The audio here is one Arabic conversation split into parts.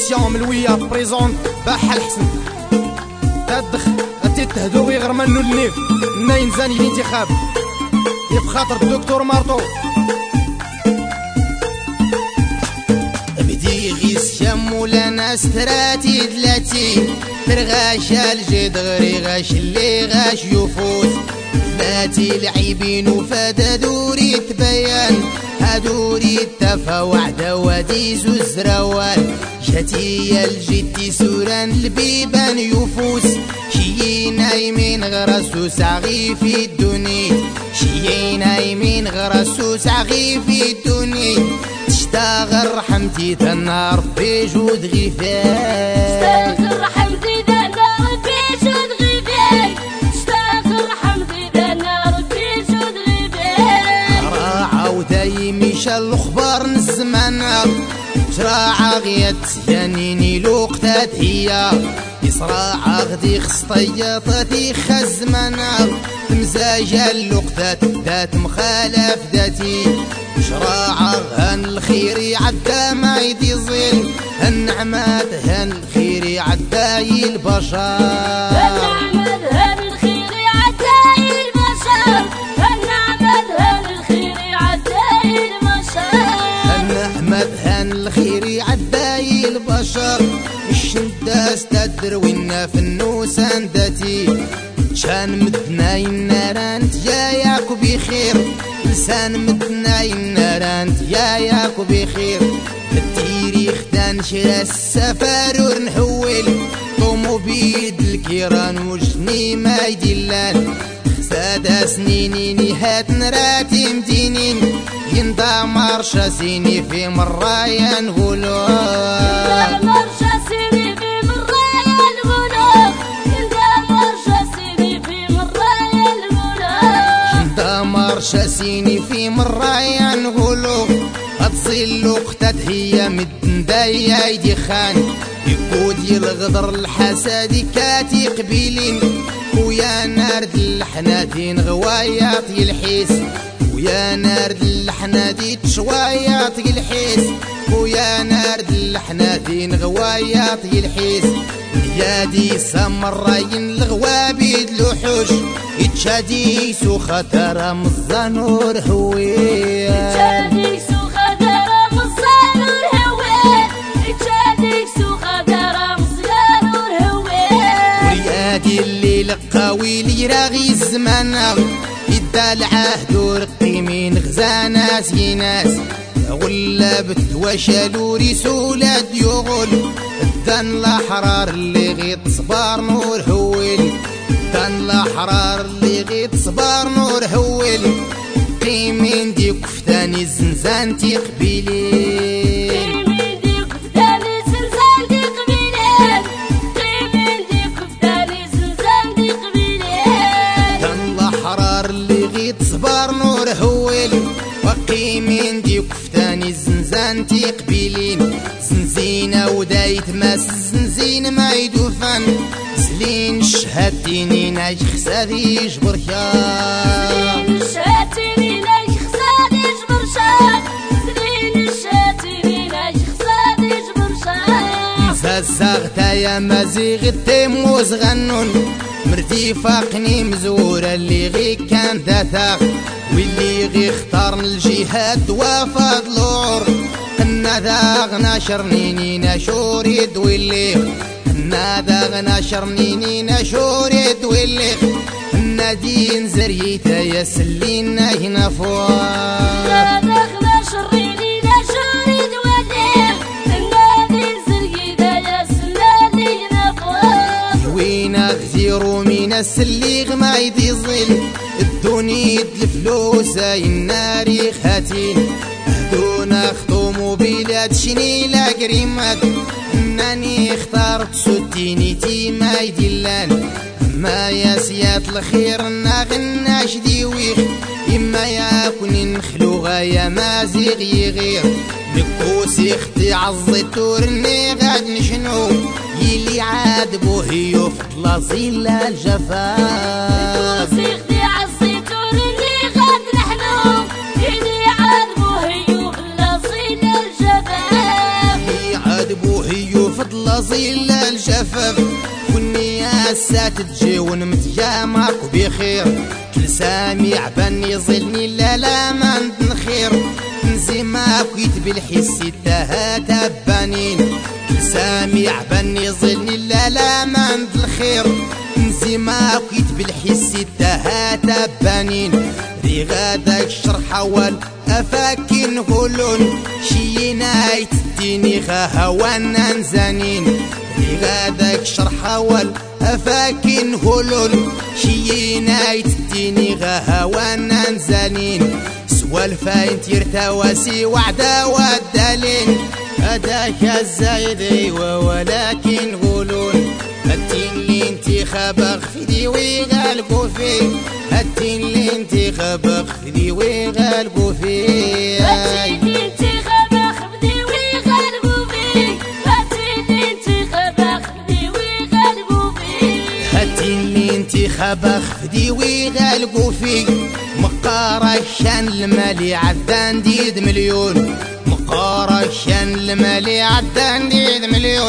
إديسيون ملوية بريزونت باحة الحسن تدخ تتهدو غير منو النيف ناين زاني الانتخاب بخاطر الدكتور مارطو بدي غيس شمولا ناس تراتي دلاتي ترغاش الجد غري غاش اللي غاش يفوت ذاتي العيبين وفاد دوري تبين هدوري التفا وعدة وديز الزروال جاتي الجدي سوران البيبان يفوس شي نايمين غرسو ساغي في الدنيا شي نايمين غرسو ساغي في الدنيا تشتاغل رحمتي تنار بجود غيفان تشتاغل رحمتي تنار بجود غيفان تشتاغل رحمتي تنار بجود غيفان راعة ودايم يشال الخبار نزمان جراعة غيات يانيني لوقتات هي يصراعة غدي خسطيطتي خزمنا تمزاج اللقطات ذات مخالف ذاتي شراعة هن الخير يعدى ما يدي ظل النعمات هن الخير يعدى البشر النعمات هن الخير يعدى البشر النعمات هن الخير يعدى البشر النعمات هن الخير يعدى البشر الشدة استدر وينا في النوس اندتي شان متناي النارانت جاياك بخير لسان متناي النارانت جاياك بخير التيريخ تنشر السفر ونحول طوموبيل الكيران وجني ما يدلال سادة سنيني نهات نراتي مدينين يندمر شاسيني في مرايا نقولو شاسيني في مرايا نقولو هتصيل لقطة هي مدندايا يدي خان يقود الغدر الحسادي كاتي قبيلين ويا نارد الحنادين غوايات الحيس ويا نارد الحنادي تشوايات الحيس ويا نارد الحنادين غوايات الحيس يادي سمراين الغوابيد لوحوش يتشادي سو خطر مزانور هويل يتشادي سو خطر مزانور هويل يتشادي سو خطر مزانور هويل وريادي اللي لقاوي لي راغي الزمان يدا العهد ورقي من غزاناس يناس غلبت وشالو رسولة يغل الدن الأحرار اللي غيط صبار نور هويل الدن الأحرار اللي غيط صبار نور هويل قيمين دي كفتاني الزنزان تقبيلي قيمين دي كفتاني الزنزان تقبيلي قيمين دي كفتاني الزنزان تقبيلي الدن الأحرار اللي غيط صبار نور هويل وقيمين دي كفتاني الزنزان تقبيلين زنزينة ودايت ماس الزنزين ما يدوفن سلين شهادتيني ناج خسادي يجبر سلين شهادتيني ناج خسادي يجبر شاد سلين شهادتيني ناج خسادي يجبر شاد مزازغتا يا مزيغ التيموز غنون مرتي فاقني مزورة اللي غي كان داتا واللي غي اختار الجهاد وفاد لور قنا ذا غنا شرنيني نشور يدويلي قنا ذا غنا شرنيني نشور يدويلي النادي نزريتا يا سلينا هنا فوق غنا شرنيني نشور يدويلي النادي نزريتا يا سلينا هنا فوق وين غزيرو من السليغ ما يدي ظل الدنيا الفلوس الناري خاتين هدونا خطومو بلاد شني لا قريمات انني اخترت ستيني تي ما يدلان ما يا سيات الخير نغناش ديويخ اما يكون نخلو غايا ما زيغ يغير نكوسي اختي عزيت ورني غاد نشنو يلي عاد بوهيو فضل زيل الجفاف نكوسي اختي عزيت ورني غاد نحنو يلي عاد بوهيو فضل زيل الجفاف يلي عاد بوهيو ظل الجفاف والنية تجي ونمتيامك بخير كل سامع بني ظلني لا ما نخير نزيماك ويتبي الحس التهات بانين كل سامع بني ظلني لا ما الخير نزيماك ويتبي الحس التهات بانين رغادك شرح وال أفاكين هولون شينا يتديني هوانا نزانين رغادك شرح وال أفاكين هولون شينا يتديني هوانا نزانين سوالفاين تيرتواسي وعدا والدالين هداك الزايد ولكن غولون الدين اللي انتخابك في ويغالبوا فيه الدين اللي انتخابك في ويغالبوا فيه الدين انتخابك في ويغالبوا فيه الدين انتخابك في ويغالبوا فيه الدين اللي انتخابك في ويغالبوا فيه مقارا شان المالي عدان ديد مليون مقارا شان المالي عدان ديد مليون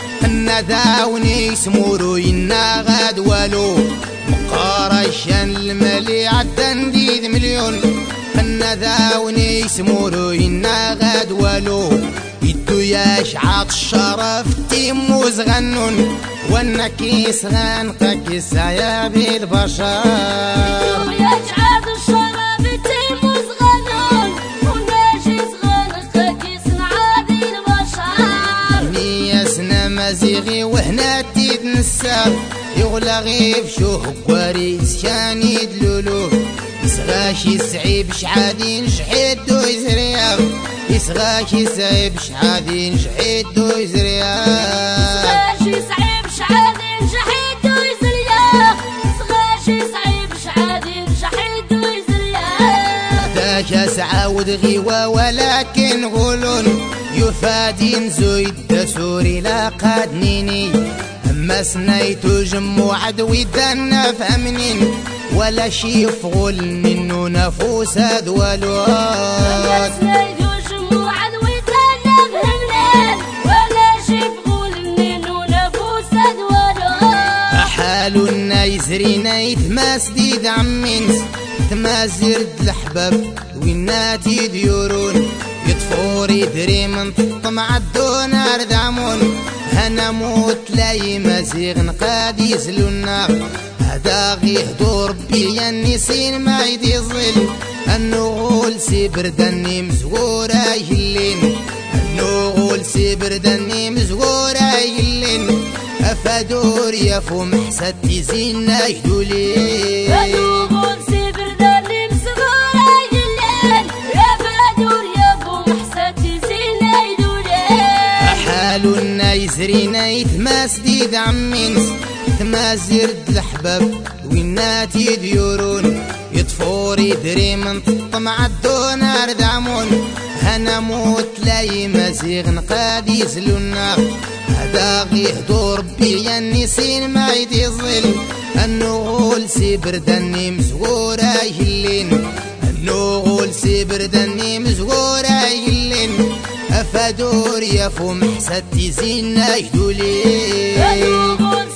النداوني سمورو ينا غاد والو مقارا شان المالي عدان ديد مليون النداوني سمورو ينا غاد والو يدو يشعط الشرف تيموز غنون والنكيس غنقكيس يا بالبشر يشعط الشرف تيموز غنون والنكيس غنقكيس عادي البشر نياسنا مزيغي وهنا تيتنسى يغلى غيب شو هكواريس كان يدلولو يسغاشي سعيب شعادي نجحيدو يزريا يسغاشي سعيب شعادي نجحيدو يزريا يسغاشي سعيب شعادي نجحيدو يزريا يسغاشي سعيب شعادي نجحيدو يزريا ذاك سعاود غيوة ولكن غولون يفادين زويد دسوري لا قادنيني أما سنيتو جمو عدوي دانا فامنين ولا شي فغول منو نفوس هذوالو أما سنيتو جمو عدوي دانا فامنين ولا شي فغول منو نفوس هذوالو حالنا يزرينا يتماس ديد عمينس تمازرد الحباب ويناتي ديورون يطفوري دري من طمع الدونار دعمون هنا موت لاي مزيغ نقاد يزلونا هذا غيه دور ربي النسين ما يدي ظل النغول سيبردني مزغورة يهلين النغول سيبردني مزغورة يهلين أفادور يفو محسد تزينا يدولين النغول سيبردني مزغورة يهلين أفادور يفو محسد تزينا يدولين حالنا يزرينا يتماس ديد عمينس تمازرد الحباب ويناتي ديورون يطفوري دري من طمع الدونار دعمون هنا موت لاي مزيغ نقاد يزلونا هذا غيه دور ربي النسين ما يدي ظل النغول سيبردني مزغورة يهلين النغول سيبردني مزغورة يهلين أفادور يفو محسد تزينا يدولين